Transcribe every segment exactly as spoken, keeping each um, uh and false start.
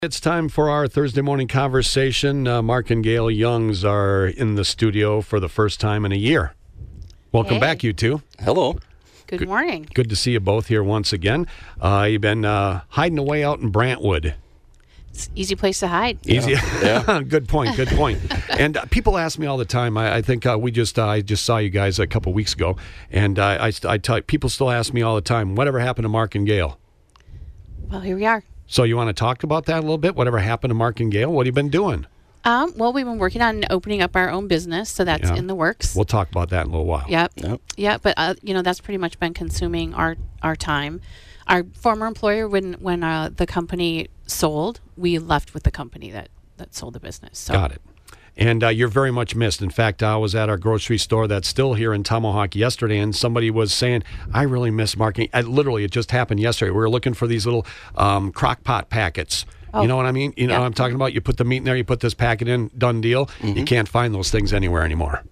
It's time for our Thursday morning conversation. Uh, Mark and Gail Youngs are in the studio for the first time in a year. Welcome Hey. back, you two. Hello. Good, Good- morning. Good to see you both here once again. Uh, you've been uh, hiding away out in Brantwood. It's an easy place to hide. Easy. Yeah. Good point. Good point. And uh, people ask me all the time. I, I think uh, we just uh, I just saw you guys a couple weeks ago, and uh, I I tell people still ask me all the time, whatever happened to Mark and Gail? Well, here we are. So you want to talk about that a little bit? Whatever happened to Mark and Gail? What have you been doing? Um, well, we've been working on opening up our own business, so that's Yeah. in the works. We'll talk about that in a little while. Yep. Yep. Yeah, but uh, you know that's pretty much been consuming our our time. Our former employer, when when uh, the company sold, we left with the company that that sold the business. So. Got it. And uh, you're very much missed. In fact, I was at our grocery store that's still here in Tomahawk yesterday, and somebody was saying, I really miss Mark. I, literally, it just happened yesterday. We were looking for these little um, crock pot packets. Oh. You know what I mean? You know Yeah. what I'm talking about? You put the meat in there, you put this packet in, done deal. You can't find those things anywhere anymore.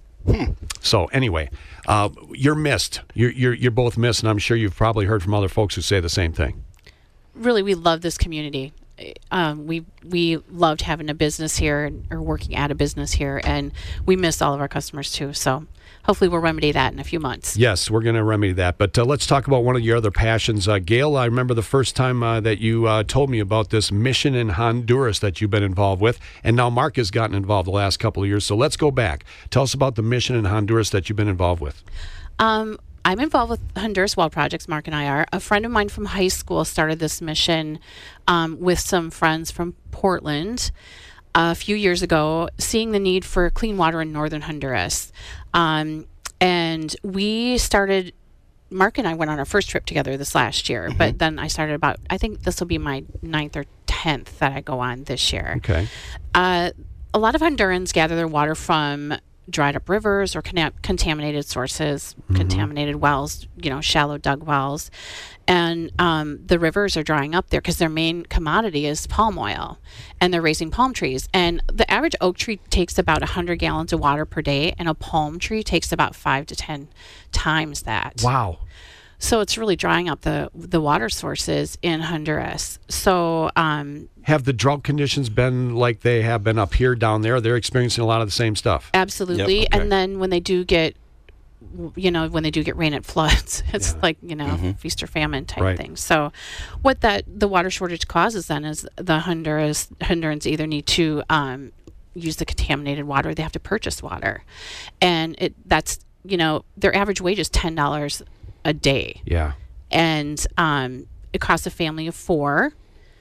So anyway, uh, you're missed. You're, you're, you're both missed, and I'm sure you've probably heard from other folks who say the same thing. Really, we love this community. Um, we we loved having a business here or working at a business here, and we miss all of our customers too. So hopefully we'll remedy that in a few months. Yes, we're going to remedy that. But uh, let's talk about one of your other passions. Uh, Gail, I remember the first time uh, that you uh, told me about this mission in Honduras that you've been involved with. And now Mark has gotten involved the last couple of years. So let's go back. Tell us about the mission in Honduras that you've been involved with. Um, I'm involved with Honduras Wild Projects, Mark and I are. A friend of mine from high school started this mission um, with some friends from Portland a few years ago, seeing the need for clean water in northern Honduras. Um, and we started, Mark and I went on our first trip together this last year, but then I started about, I think this will be my ninth or tenth that I go on this year. Okay. Uh, a lot of Hondurans gather their water from dried up rivers or conna- contaminated sources, contaminated wells, you know, shallow dug wells. And um, the rivers are drying up there because their main commodity is palm oil, and they're raising palm trees. And the average oak tree takes about one hundred gallons of water per day, and a palm tree takes about five to ten times that. Wow. So it's really drying up the the water sources in Honduras. So um, Have the drought conditions been like they have been up here, down there? They're experiencing a lot of the same stuff. absolutely. Yep, okay. And then when they do get, you know, when they do get rain, it floods. It's Yeah. like, you know, feast or famine type Right. thing. So what that the water shortage causes then is the Honduras Hondurans either need to um, use the contaminated water, or they have to purchase water, and it that's you know their average wage is ten dollars a day, Yeah. and um, it costs a family of four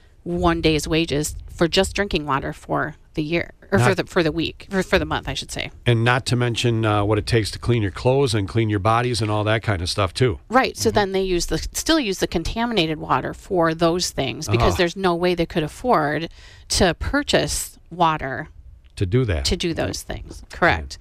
one day's wages for just drinking water for the year or for Not- the for the week for, for the month, I should say. And not to mention uh, what it takes to clean your clothes and clean your bodies and all that kind of stuff, too. Right. So then they use the still use the contaminated water for those things because Ah. there's no way they could afford to purchase water To do that. to do those things. Correct.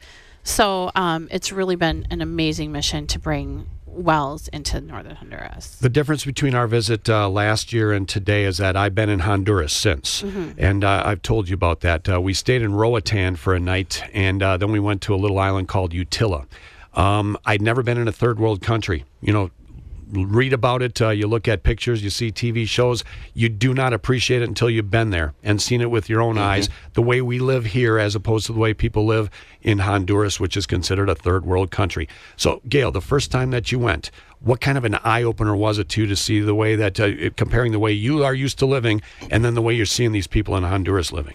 So um, it's really been an amazing mission to bring wells into northern Honduras. The difference between our visit uh, last year and today is that I've been in Honduras since, and uh, I've told you about that. Uh, we stayed in Roatan for a night, and uh, then we went to a little island called Utila. Um, I'd never been in a third world country. You know, read about it, uh, you look at pictures, you see T V shows, you do not appreciate it until you've been there and seen it with your own eyes, the way we live here as opposed to the way people live in Honduras, which is considered a third world country. So, Gail, the first time that you went, what kind of an eye-opener was it to you to see the way that, uh, comparing the way you are used to living and then the way you're seeing these people in Honduras living?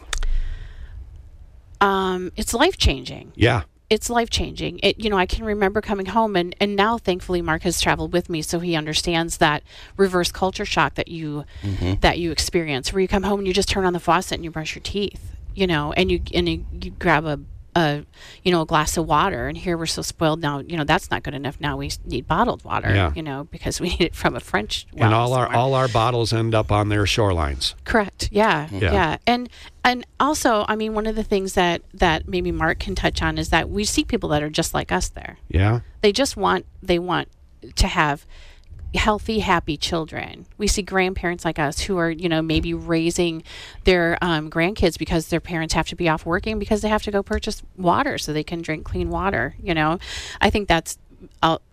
Um, it's life changing. Yeah. It's life changing. It, you know, I can remember coming home, and, and now thankfully Mark has traveled with me, so he understands that reverse culture shock that you that you experience, where you come home and you just turn on the faucet and you brush your teeth, you know, and you and you, you grab a, a you know a glass of water, and here we're so spoiled now. You know, that's not good enough. Now we need bottled water, Yeah. you know, because we need it from a French well And all our somewhere. all our bottles end up on their shorelines. Correct. Yeah, Yeah. yeah. And and also, I mean, one of the things that that maybe Mark can touch on is that we see people that are just like us there. Yeah. They just want they want to have healthy, happy children. We see grandparents like us who are, you know, maybe raising their um, grandkids because their parents have to be off working because they have to go purchase water so they can drink clean water. You know, I think that's a,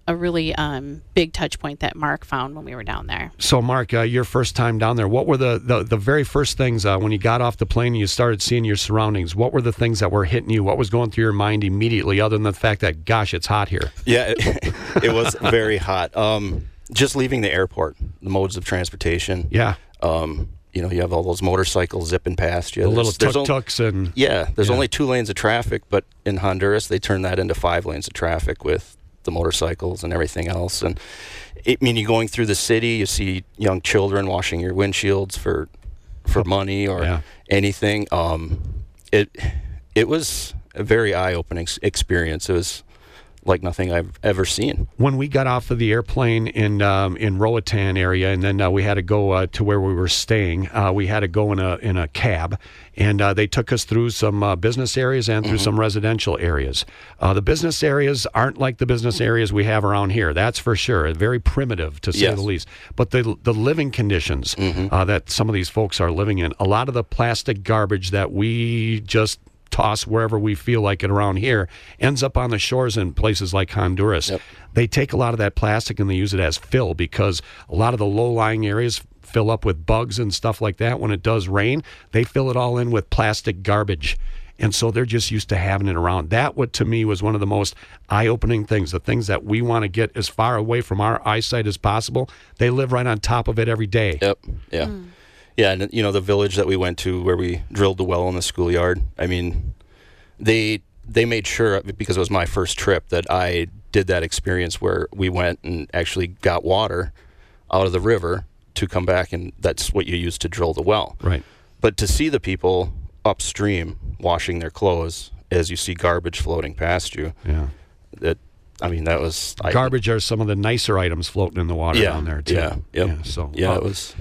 a really um, big touch point that Mark found when we were down there. So, Mark, uh, your first time down there, what were the, the, the very first things uh, when you got off the plane and you started seeing your surroundings? What were the things that were hitting you? What was going through your mind immediately, other than the fact that, gosh, it's hot here? Yeah, it, it was very hot. Um, just leaving the airport, the modes of transportation. Yeah. Um, you know, you have all those motorcycles zipping past you. The There's- little there's tuk-tuks on- and... Yeah, there's Yeah. only two lanes of traffic, but in Honduras, they turned that into five lanes of traffic with the motorcycles and everything else. And it, I mean, you're going through the city, you see young children washing your windshields for for money or Yeah. anything. Um, it it was a very eye-opening s- experience. It was like nothing I've ever seen. When we got off of the airplane in um, in Roatan area, and then uh, we had to go uh, to where we were staying, uh, we had to go in a in a cab, and uh, they took us through some uh, business areas and through some residential areas. Uh, the business areas aren't like the business areas we have around here, that's for sure. Very primitive, to say Yes. the least. But the the living conditions uh, that some of these folks are living in, a lot of the plastic garbage that we just toss wherever we feel like it around here ends up on the shores in places like Honduras. Yep. They take a lot of that plastic and they use it as fill, because a lot of the low-lying areas fill up with bugs and stuff like that. When it does rain, they fill it all in with plastic garbage. And so they're just used to having it around. That, what to me was one of the most eye-opening things, the things that we want to get as far away from our eyesight as possible. They live right on top of it every day. Yep. Yeah. Yeah, and you know, the village that we went to where we drilled the well in the schoolyard, I mean, they they made sure, because it was my first trip, that I did that experience where we went and actually got water out of the river to come back, and that's what you use to drill the well. Right. But to see the people upstream washing their clothes as you see garbage floating past you, Yeah. that I mean, that was I, Garbage are some of the nicer items floating in the water Yeah, down there, too. yeah, yep. Yeah, so, Yeah, uh, it was.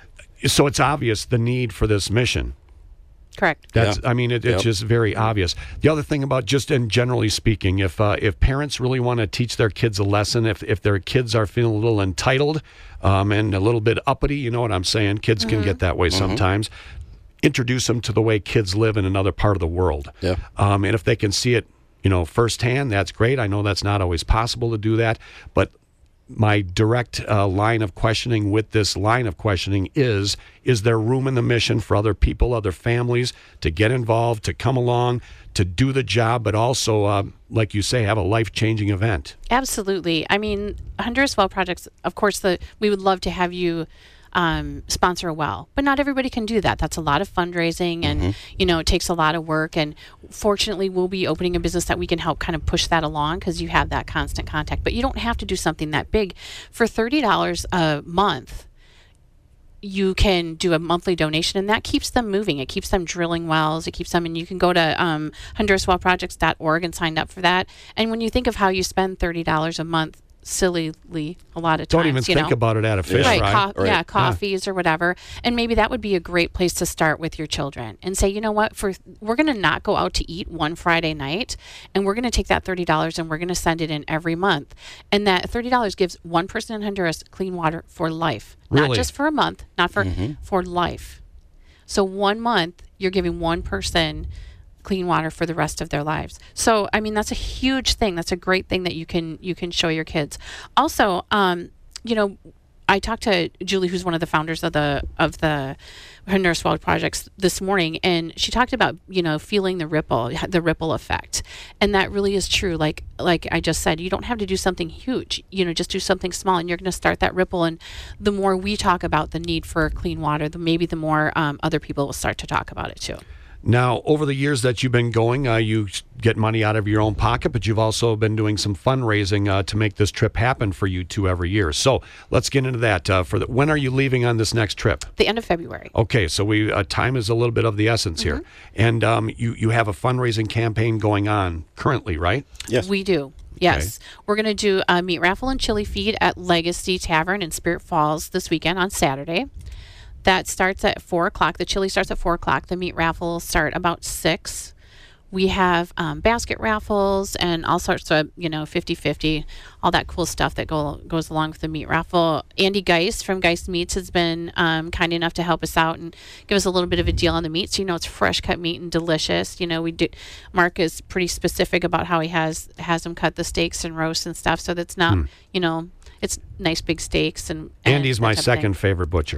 so it's obvious the need for this mission. Correct. That's, Yeah. I mean, it, it's Yep. just very obvious. The other thing about, just in generally speaking, if uh, if parents really want to teach their kids a lesson, if if their kids are feeling a little entitled um, and a little bit uppity, you know what I'm saying? Kids can get that way sometimes. Introduce them to the way kids live in another part of the world. Yeah. Um, and if they can see it, you know, firsthand, that's great. I know that's not always possible to do that, but my direct uh, line of questioning with this line of questioning is, is there room in the mission for other people, other families to get involved, to come along, to do the job, but also, uh, like you say, have a life-changing event? Absolutely. I mean, Honduras Well Projects, of course, the we would love to have you um, sponsor a well, but not everybody can do that. That's a lot of fundraising, and you know, it takes a lot of work. And fortunately, we'll be opening a business that we can help kind of push that along, because you have that constant contact. But you don't have to do something that big. For thirty dollars a month, you can do a monthly donation, and that keeps them moving. It keeps them drilling wells. It keeps them, and you can go to um, Honduras Well Projects dot org and sign up for that. And when you think of how you spend thirty dollars a month, sillily a lot of times, Don't even you think know? about it at a fish Right, fry. co- Right. yeah, coffees or whatever. And maybe that would be a great place to start with your children and say, you know what, for we're going to not go out to eat one Friday night, and we're going to take that thirty dollars and we're going to send it in every month. And that thirty dollars gives one person in Honduras clean water for life. Not Really? just for a month, not for for life. So one month you're giving one person clean water for the rest of their lives. So I mean, that's a huge thing. That's a great thing that you can you can show your kids. Also, um, you know, I talked to Julie, who's one of the founders of the of the Honduras Well Projects, this morning, and she talked about, you know, feeling the ripple, the ripple effect, and that really is true. Like like I just said, you don't have to do something huge. You know, just do something small, and you're going to start that ripple. And the more we talk about the need for clean water, the maybe the more um, other people will start to talk about it too. Now, over the years that you've been going, uh, you get money out of your own pocket, but you've also been doing some fundraising uh, to make this trip happen for you two every year. So let's get into that. Uh, for the, when are you leaving on this next trip? The end of February. Okay, so we uh, time is a little bit of the essence here, and um, you you have a fundraising campaign going on currently, right? Yes. We do. Yes. We're going to do a meat raffle and chili feed at Legacy Tavern in Spirit Falls this weekend on Saturday. That starts at four o'clock. The chili starts at four o'clock. The meat raffle will start about six. We have um, basket raffles and all sorts of, you know, fifty-fifty, all that cool stuff that go, goes along with the meat raffle. Andy Geist from Geist Meats has been um, kind enough to help us out and give us a little bit of a deal on the meat. So, you know, it's fresh cut meat and delicious. You know, we do. Mark is pretty specific about how he has has them cut the steaks and roast and stuff. So that's not, hmm. you know, it's nice big steaks. And, and Andy's my second favorite butcher.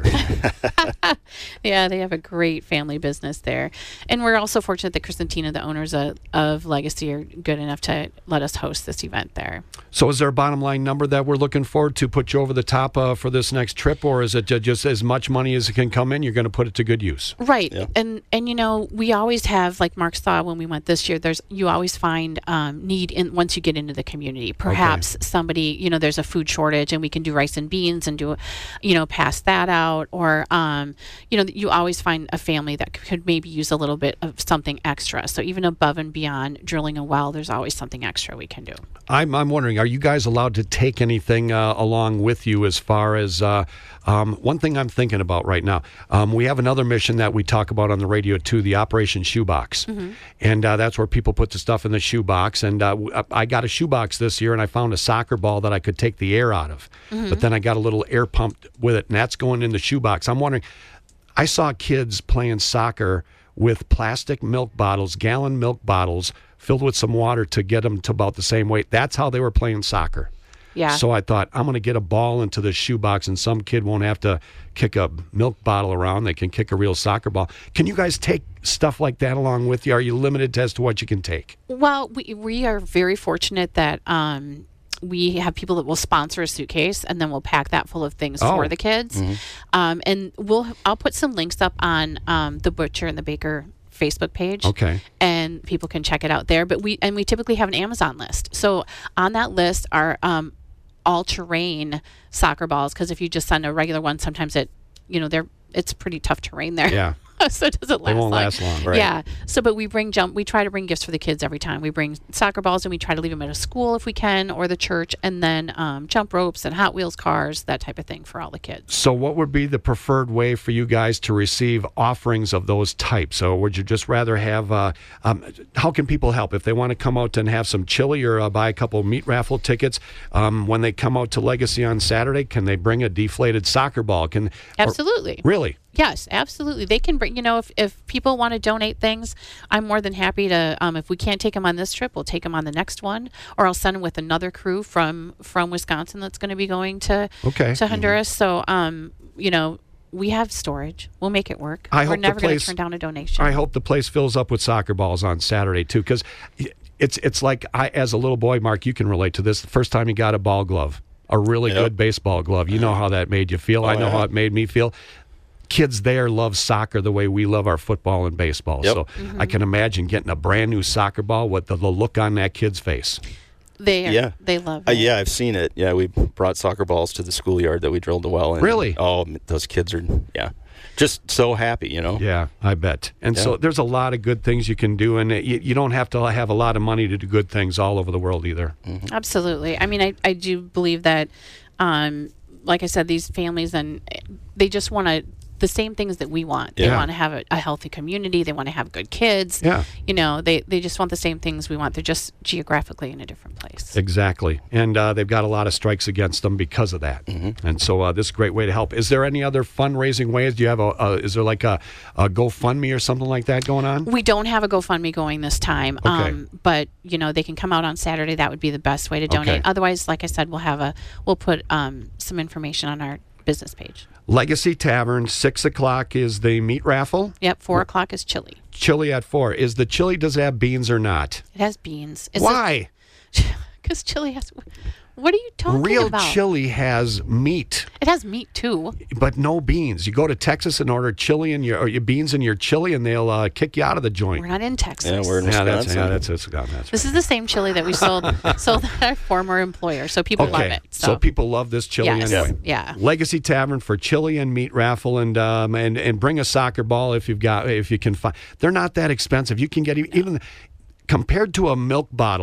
Yeah, they have a great family business there. And we're also fortunate that Chris and Tina, the owners of, of Legacy, are good enough to let us host this event there. So is there a bottom line number that we're looking forward to put you over the top uh, for this next trip, or is it just as much money as it can come in, you're going to put it to good use? Right. Yeah. And, and you know, we always have, like Mark saw when we went this year, there's you always find um, need in once you get into the community. Perhaps okay. somebody, you know, there's a food shortage and we can do rice and beans and do, you know, pass that out. Or, um, you know, you always find a family that could maybe use a little bit of something extra. So even above and beyond drilling a well, there's always something extra we can do. I'm, I'm wondering, are you guys allowed to take anything uh, along with you as far as, uh, um, one thing I'm thinking about right now, um, we have another mission that we talk about on the radio too, the Operation Shoebox. Mm-hmm. And uh, that's where people put the stuff in the shoebox. And uh, I got a shoebox this year and I found a soccer ball that I could take the air out of. Mm-hmm. But then I got a little air pump with it, and that's going in the shoebox. I'm wondering, I saw kids playing soccer with plastic milk bottles, gallon milk bottles, filled with some water to get them to about the same weight. That's how they were playing soccer. Yeah. So I thought, I'm going to get a ball into this shoebox, and some kid won't have to kick a milk bottle around. They can kick a real soccer ball. Can you guys take stuff like that along with you? Are you limited as to what you can take? Well, we we are very fortunate that um, we have people that will sponsor a suitcase, and then we'll pack that full of things oh. for the kids. Mm-hmm. Um, and we'll I'll put some links up on um, the Butcher and the Baker Facebook page. Okay. And people can check it out there. But we and we typically have an Amazon list. So on that list are um, all-terrain soccer balls, because if you just send a regular one, sometimes it, you know, they're it's pretty tough terrain there. Yeah. So it doesn't last They won't long. last long. Right. Yeah. So, but we bring jump. We try to bring gifts for the kids every time. We bring soccer balls, and we try to leave them at a school if we can, or the church, and then um, jump ropes and Hot Wheels cars, that type of thing for all the kids. So, what would be the preferred way for you guys to receive offerings of those types? So, would you just rather have? Uh, um, how can people help if they want to come out and have some chili or uh, buy a couple of meat raffle tickets? Um, when they come out to Legacy on Saturday, can they bring a deflated soccer ball? Can Absolutely. Or, really? Yes, absolutely. They can bring, you know, if, if people want to donate things, I'm more than happy to, um, if we can't take them on this trip, we'll take them on the next one, or I'll send them with another crew from, from Wisconsin that's going to be going to, okay. to Honduras. Mm-hmm. So, um, you know, we have storage. We'll make it work. I We're hope never the going place, to turn down a donation. I hope the place fills up with soccer balls on Saturday, too, because it's, it's like, I, as a little boy, Mark, you can relate to this, the first time you got a ball glove, a really yep. good baseball glove, you know how that made you feel. Oh, I know yeah. how it made me feel. Kids there love soccer the way we love our football and baseball. Yep. So mm-hmm. I can imagine getting a brand new soccer ball with the, the look on that kid's face. They are, yeah. they love it. Uh, yeah, I've seen it. Yeah, we brought soccer balls to the schoolyard that we drilled the well in. Really? Oh, those kids are, yeah, just so happy, you know? Yeah, I bet. And yeah. so there's a lot of good things you can do, and you, you don't have to have a lot of money to do good things all over the world either. Mm-hmm. Absolutely. I mean, I, I do believe that, um, like I said, these families, and they just want to, the same things that we want. They yeah. want to have a, a healthy community. They want to have good kids. Yeah. You know, they, they just want the same things we want. They're just geographically in a different place. Exactly. And uh, they've got a lot of strikes against them because of that. Mm-hmm. And so uh, this is a great way to help. Is there any other fundraising ways? Do you have a, a is there like a, a GoFundMe or something like that going on? We don't have a GoFundMe going this time. Okay. Um, but, you know, they can come out on Saturday. That would be the best way to donate. Okay. Otherwise, like I said, we'll have a, we'll put um, some information on our business page. Legacy Tavern, six o'clock is the meat raffle. Yep, four o'clock is chili. Chili at four. Is the chili, does it have beans or not? It has beans. Is Why? Because chili has... What are you talking Real about? Real chili has meat. It has meat, too. But no beans. You go to Texas and order chili and your, or your beans in your chili, and they'll uh, kick you out of the joint. We're not in Texas. Yeah, we're in yeah, Wisconsin. that's, yeah, that's, that's, that's, that's This right. is the same chili that we sold sold at our former employer, so people okay. love it. So. so people love this chili yes. anyway. Yeah. Legacy Tavern for chili and meat raffle, and um, and and bring a soccer ball if you've got if you can find. They're not that expensive. You can get even compared to a milk bottle.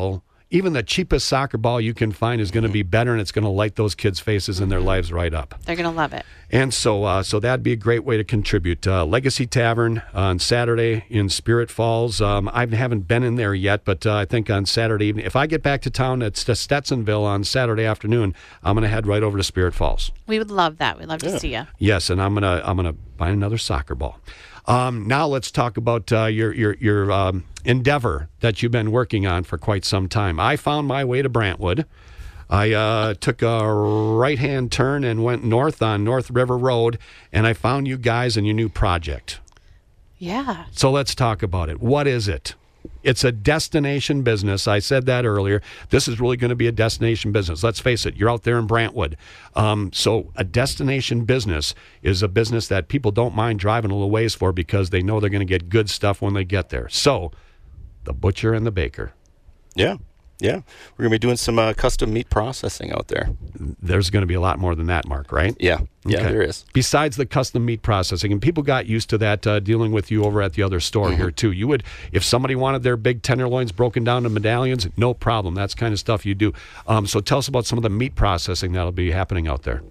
even the cheapest soccer ball you can find is going to be better, and it's going to light those kids' faces and their lives right up. They're going to love it. And so uh, so that'd be a great way to contribute. Uh, Legacy Tavern on Saturday in Spirit Falls. Um, I haven't been in there yet, but uh, I think on Saturday evening, if I get back to town at Stetsonville on Saturday afternoon, I'm going to head right over to Spirit Falls. We would love that. We'd love Yeah. to see you. Yes, and I'm going to I'm gonna buy another soccer ball. Um, now let's talk about uh, your your your um, endeavor that you've been working on for quite some time. I found my way to Brantwood. I uh, took a right-hand turn and went north on North River Road, and I found you guys and your new project. Yeah. So let's talk about it. What is it? It's a destination business. I said that earlier. This is really going to be a destination business. Let's face it, you're out there in Brantwood. Um, so a destination business is a business that people don't mind driving a little ways for because they know they're going to get good stuff when they get there. So the butcher and the baker. Yeah. Yeah. We're going to be doing some uh, custom meat processing out there. There's going to be a lot more than that, Mark, right? Yeah. Yeah, Okay. there is. Besides the custom meat processing, and people got used to that uh, dealing with you over at the other store here too. You would, if somebody wanted their big tenderloins broken down to medallions, no problem. That's the kind of stuff you do. Um, so tell us about some of the meat processing that'll be happening out there.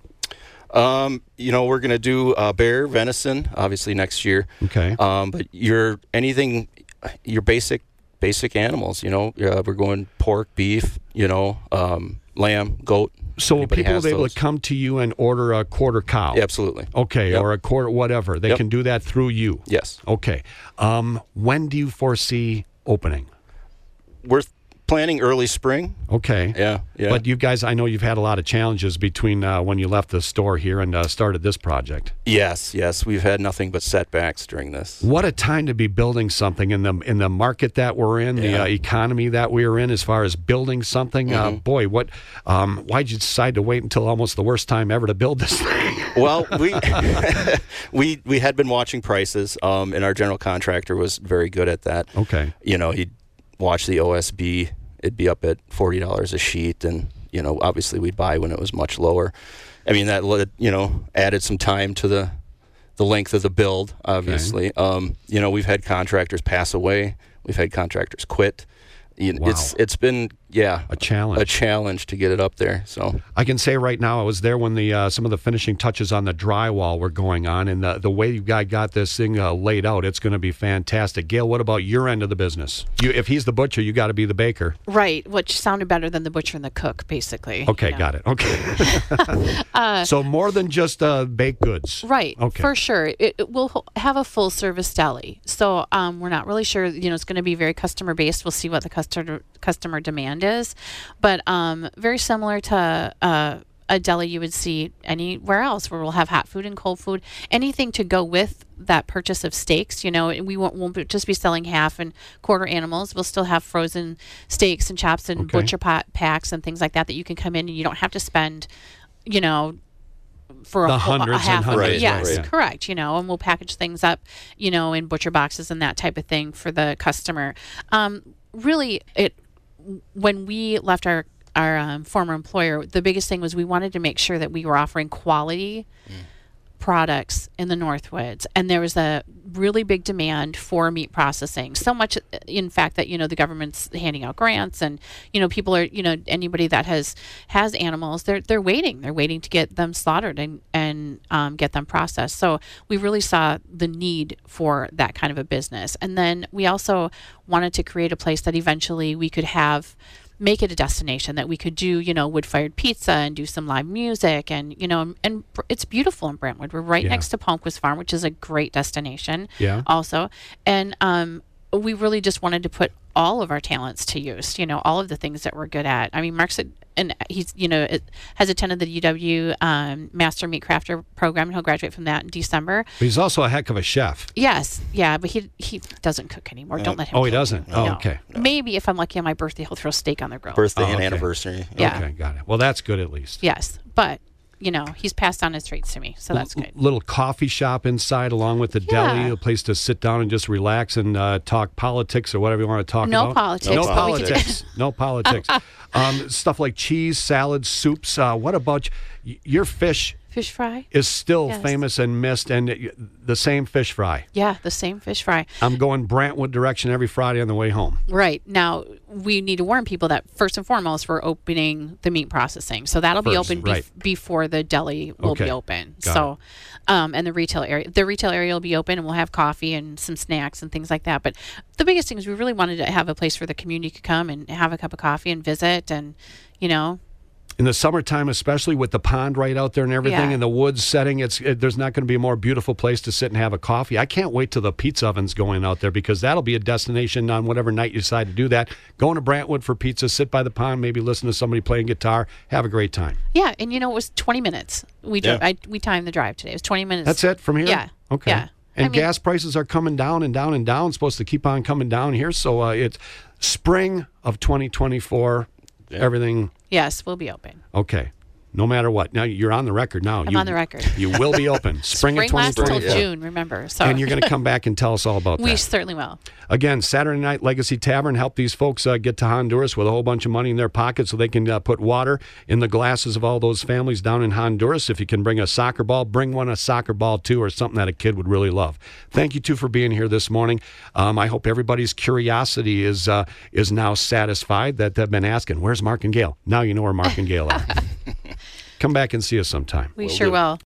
Um, you know, we're going to do uh, bear, venison, obviously next year. Okay. Um, but your anything, your basic basic animals. You know, uh, we're going pork, beef. You know, um, lamb, goat. So will Anybody people has be able those. to come to you and order a quarter cow? Yeah, absolutely. Okay, Yep. or a quarter, whatever. They Yep. can do that through you. Yes. Okay. Um, when do you foresee opening? We're planning early spring. Okay. Yeah. Yeah. But you guys, I know you've had a lot of challenges between uh, when you left the store here and uh, started this project. yes. Yes. We've had nothing but setbacks during this. What a time to be building something in the in the market that we're in, the Yeah. uh, economy that we're in, as far as building something. Uh, boy, what? Um, why'd you decide to wait until almost the worst time ever to build this thing? Well, we we we had been watching prices, um, and our general contractor was very good at that. Okay. You know, he'd watch the O S B. It'd be up at forty dollars a sheet, and you know, obviously we'd buy when it was much lower. I mean, that let- you know added some time to the the length of the build. Obviously, um, you know, we've had contractors pass away. We've had contractors quit. You know, Wow. It's it's been yeah A challenge. a challenge to get it up there. So I can say right now, I was there when the uh, some of the finishing touches on the drywall were going on, and the, the way you guys got this thing uh, laid out, it's going to be fantastic. Gail, what about your end of the business? You, if he's the butcher, you got to be the baker. Right, which sounded better than the butcher and the cook, basically. Okay, you know. got it. Okay. So more than just uh, baked goods. Right, Okay. for sure. It, it will ho- have a full service deli. So um, we're not really sure. You know, it's going to be very customer based. We'll see what the customer customer demand is, but um, very similar to uh, a deli you would see anywhere else, where we'll have hot food and cold food, anything to go with that purchase of steaks. You know, we won't, won't be- just be selling half and quarter animals. We'll still have frozen steaks and chops and Okay. butcher pot packs and things like that that you can come in and you don't have to spend, you know, for The a, whole- a hundreds and half of it. hundreds, Yes, right. correct. You know, and we'll package things up, you know, in butcher boxes and that type of thing for the customer. Um, really, it when we left our our um, former employer, the biggest thing was we wanted to make sure that we were offering quality products in the Northwoods, and there was a really big demand for meat processing. So much, in fact, that you know the government's handing out grants, and you know people are you know anybody that has has animals, they're they're waiting, they're waiting to get them slaughtered and and um, get them processed. So we really saw the need for that kind of a business, and then we also wanted to create a place that eventually we could have. Make it a destination that we could do, you know, wood-fired pizza and do some live music, and you know, and br- it's beautiful in Brentwood. We're right Yeah. next to Palmquist Farm, which is a great destination. Yeah. Also, and um, we really just wanted to put all of our talents to use. You know, all of the things that we're good at. I mean, Mark's a, and he's you know it, has attended the U W um, Master Meat Crafter program, and he'll graduate from that in December. But he's also a heck of a chef. Yes, yeah, but he he doesn't cook anymore. Don't let him. Oh, he cook. doesn't? Oh, No. okay. Maybe if I'm lucky on my birthday, he'll throw steak on the grill. birthday Oh, and okay. anniversary. Yeah. Okay, got it. Well, that's good at least. Yes, but you know he's passed on his traits to me, so that's L- good. Little coffee shop inside, along with the deli, Yeah. a place to sit down and just relax and uh, talk politics or whatever you want to talk No about. politics, No but we can- politics. No politics. Um, stuff like cheese, salads, soups. Uh, what about y- your fish? Fish fry? is still Yes. famous and missed, and it, the same fish fry. Yeah, the same fish fry. I'm going Brantwood direction every Friday on the way home. Right. Now, we need to warn people that first and foremost, we're opening the meat processing. So that'll be First, open right. bef- before the deli will Okay. be open. Got so, um, and the retail area, the retail area will be open and we'll have coffee and some snacks and things like that. But the biggest thing is we really wanted to have a place where the community could come and have a cup of coffee and visit and, you know, In the summertime, especially with the pond right out there and everything, Yeah. and the woods setting, it's it, there's not going to be a more beautiful place to sit and have a coffee. I can't wait till the pizza oven's going out there, because that'll be a destination on whatever night you decide to do that. Going to Brantwood for pizza, sit by the pond, maybe listen to somebody playing guitar, have a great time. yeah. And, you know, it was twenty minutes. We Yeah. drove, I, we timed the drive today. It was twenty minutes. That's it from here? Yeah. Okay. Yeah. And I mean- gas prices are coming down and down and down, supposed to keep on coming down here. So uh, it's spring of twenty twenty-four, everything Yes, we'll be open. okay. No matter what. Now, you're on the record now. I'm you, on the record. You will be open. Spring, Spring of lasts until twenty twenty-four. yeah. June, remember. So And you're going to come back and tell us all about we that. certainly will. Again, Saturday Night Legacy Tavern helped these folks uh, get to Honduras with a whole bunch of money in their pocket so they can uh, put water in the glasses of all those families down in Honduras. If you can bring a soccer ball, bring one a soccer ball too, or something that a kid would really love. Thank you, too, for being here this morning. Um, I hope everybody's curiosity is uh, is now satisfied, that they've been asking, where's Mark and Gail? Now you know where Mark and Gail are. Come back and see us sometime. We Will sure do. will.